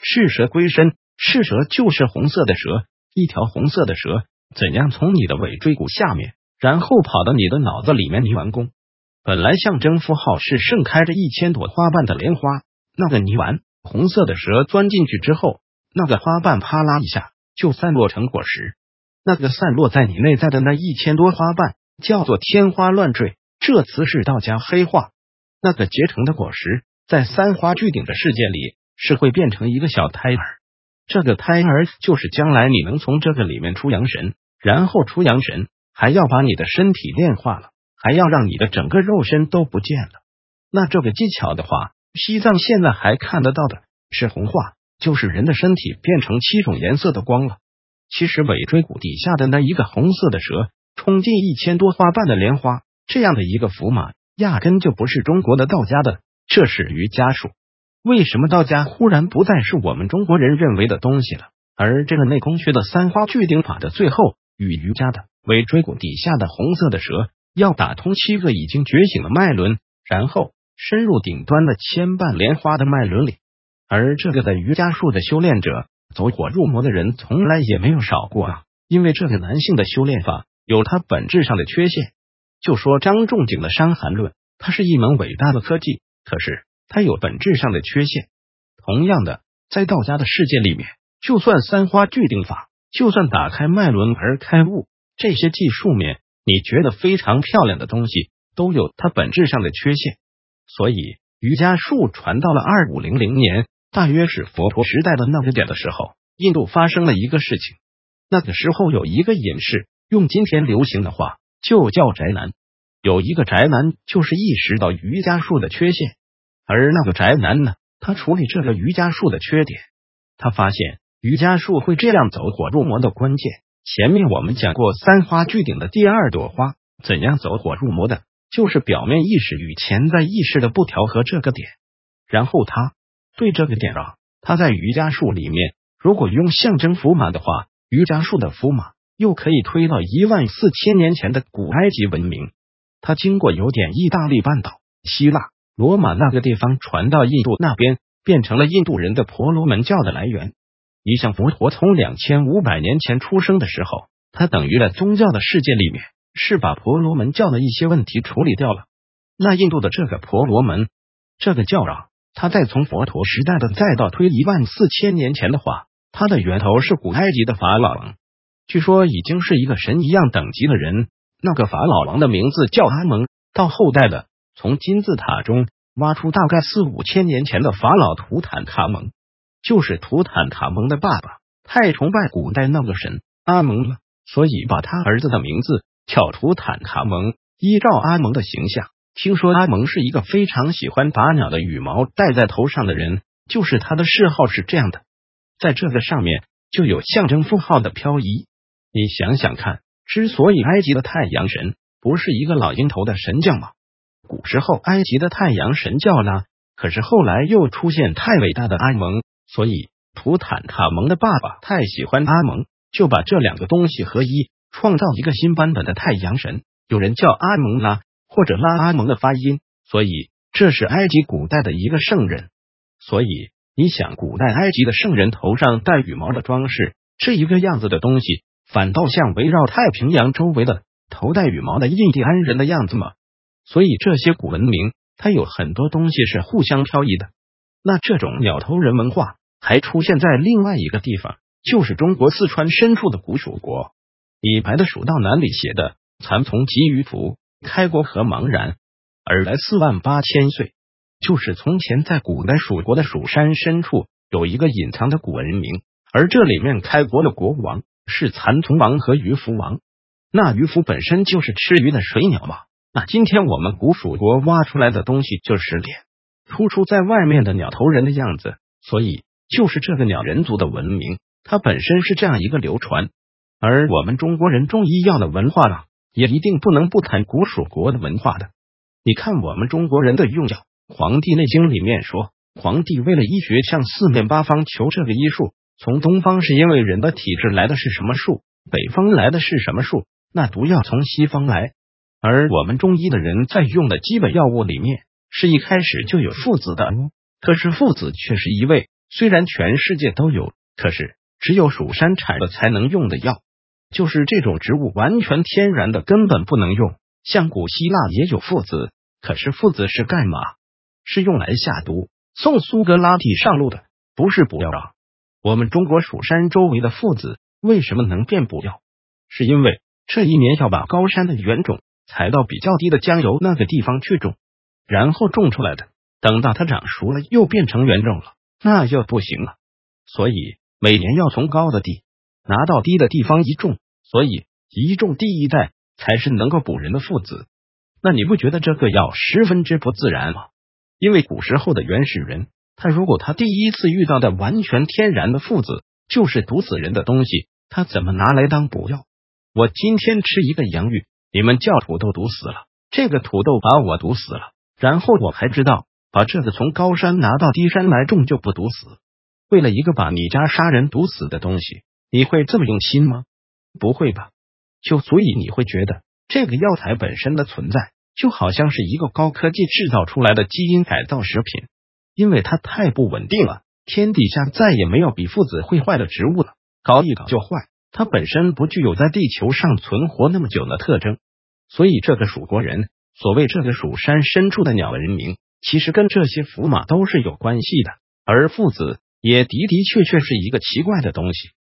赤蛇归身，赤蛇就是红色的蛇，一条红色的蛇怎样从你的尾椎骨下面，然后跑到你的脑子里面泥丸宫。本来象征符号是盛开着1000朵花瓣的莲花，那个泥丸红色的蛇钻进去之后，那个花瓣啪啦一下就散落成果实。那个散落在你内在的那1000多花瓣叫做天花乱坠，这词是道家黑话。那个结成的果实在三花聚顶的世界里是会变成一个小胎儿，这个胎儿就是将来你能从这个里面出阳神，然后出阳神还要把你的身体炼化了，还要让你的整个肉身都不见了。那这个技巧的话，西藏现在还看得到的是红化，就是人的身体变成7种颜色的光了。其实尾椎骨底下的那一个红色的蛇冲进1000多花瓣的莲花，这样的一个符码压根就不是中国的道家的，这是瑜伽术。为什么道家忽然不再是我们中国人认为的东西了？而这个内功学的三花聚顶法的最后与瑜伽的尾椎骨底下的红色的蛇要打通7个已经觉醒的脉轮，然后深入顶端的牵绊莲花的脉轮里。而这个的瑜伽术的修炼者走火入魔的人从来也没有少过啊，因为这个男性的修炼法有它本质上的缺陷。就说张仲景的伤寒论，它是一门伟大的科技，可是它有本质上的缺陷。同样的，在道家的世界里面，就算三花聚顶法，就算打开脉轮而开悟，这些技术面你觉得非常漂亮的东西都有它本质上的缺陷。所以瑜伽术传到了2500年，大约是佛陀时代的那个点的时候，印度发生了一个事情。那个时候有一个隐士，用今天流行的话就叫宅男。有一个宅男就是意识到瑜伽术的缺陷，而那个宅男呢，他处理这个瑜伽术的缺点。他发现瑜伽术会这样走火入魔的关键，前面我们讲过三花聚顶的第2朵花怎样走火入魔的，就是表面意识与潜在意识的不调和这个点。然后他对这个点他在瑜伽术里面如果用象征符码的话，瑜伽术的符码又可以推到14000年前的古埃及文明。它经过有点意大利半岛、希腊、罗马那个地方传到印度那边，变成了印度人的婆罗门教的来源。你像佛陀从2500年前出生的时候，他等于在宗教的世界里面是把婆罗门教的一些问题处理掉了。那印度的这个婆罗门这个教它再从佛陀时代的再到推14000年前的话，它的源头是古埃及的法老王，据说已经是一个神一样等级的人。那个法老王的名字叫阿蒙，到后代的从金字塔中挖出大概4-5千年前的法老图坦卡蒙，就是图坦卡蒙的爸爸太崇拜古代那个神阿蒙了，所以把他儿子的名字叫图坦卡蒙，依照阿蒙的形象。听说阿蒙是一个非常喜欢把鸟的羽毛戴在头上的人，就是他的嗜好是这样的。在这个上面就有象征符号的漂移。你想想看，之所以埃及的太阳神不是一个老鹰头的神将吗？古时候埃及的太阳神叫拉，可是后来又出现太伟大的阿蒙，所以图坦卡蒙的爸爸太喜欢阿蒙，就把这2个东西合一，创造一个新版本的太阳神。有人叫阿蒙拉或者拉阿蒙的发音，所以这是埃及古代的一个圣人。所以你想，古代埃及的圣人头上戴羽毛的装饰，这一个样子的东西反倒像围绕太平洋周围的头戴羽毛的印第安人的样子吗？所以这些古文明它有很多东西是互相漂移的。那这种鸟头人文化还出现在另外一个地方，就是中国四川深处的古蜀国。李白的《蜀道难》里写的蚕丛及鱼凫，开国何茫然，而来48000岁。就是从前在古代蜀国的蜀山深处有一个隐藏的古文明，而这里面开国的国王是蚕丛王和鱼凫王。那鱼凫本身就是吃鱼的水鸟嘛，那今天我们古蜀国挖出来的东西就是脸突出在外面的鸟头人的样子，所以就是这个鸟人族的文明，它本身是这样一个流传。而我们中国人中医药的文化也一定不能不谈古蜀国的文化的。你看我们中国人的用药，《黄帝内经》里面说，皇帝为了医学向四面八方求这个医术，从东方是因为人的体质来的是什么术，北方来的是什么术，那毒药从西方来。而我们中医的人在用的基本药物里面是一开始就有附子的，可是附子却是一味， 虽然全世界都有，可是只有蜀山产的才能用的药，就是这种植物完全天然的，根本不能用。像古希腊也有附子，可是附子是干嘛？是用来下毒，送苏格拉底上路的，不是补药啊。我们中国蜀山周围的附子为什么能变补药？是因为这一年要把高山的原种采到比较低的江油那个地方去种，然后种出来的，等到它长熟了又变成原种了，那就不行了。所以每年要从高的地拿到低的地方一种，所以一种第一代才是能够补人的附子。那你不觉得这个药十分之不自然吗？因为古时候的原始人，如果他第一次遇到的完全天然的附子就是毒死人的东西，他怎么拿来当补药？我今天吃一个洋芋，你们叫土豆毒死了，这个土豆把我毒死了，然后我还知道把这个从高山拿到低山来种就不毒死。为了一个把你家杀人毒死的东西，你会这么用心吗？不会吧。就所以你会觉得这个药材本身的存在就好像是一个高科技制造出来的基因改造食品，因为它太不稳定了，天底下再也没有比附子会坏的植物了，搞一搞就坏，它本身不具有在地球上存活那么久的特征。所以这个蜀国人，所谓这个蜀山深处的鸟人名，其实跟这些符码都是有关系的，而附子也的确是一个奇怪的东西。